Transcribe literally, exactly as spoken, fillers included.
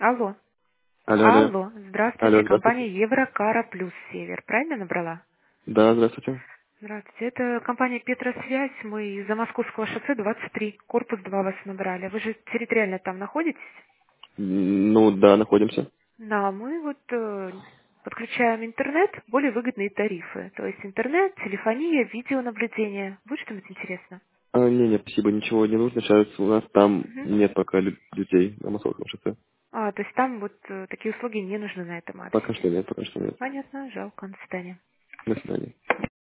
Алло. Алло, алло. Алло. Здравствуйте. Алло, Компания здравствуйте. Еврокара Плюс Север. Правильно набрала? Да, здравствуйте. Здравствуйте. Это компания Петросвязь. Мы из-за Московского шоссе двадцать три. Корпус два вас набрали. Вы же территориально там находитесь? М, Ну, да, находимся. Да, мы вот э, подключаем интернет, более выгодные тарифы. То есть интернет, телефония, видеонаблюдение. Будет что-нибудь интересно? А, не, не, спасибо, ничего не нужно. Сейчас у нас там Мгм. нет пока лю- людей на Московском шоссе. А, то есть там вот э, такие услуги не нужны на этом Пока адресе. что нет, пока что нет. Понятно, жалко. До свидания. До свидания.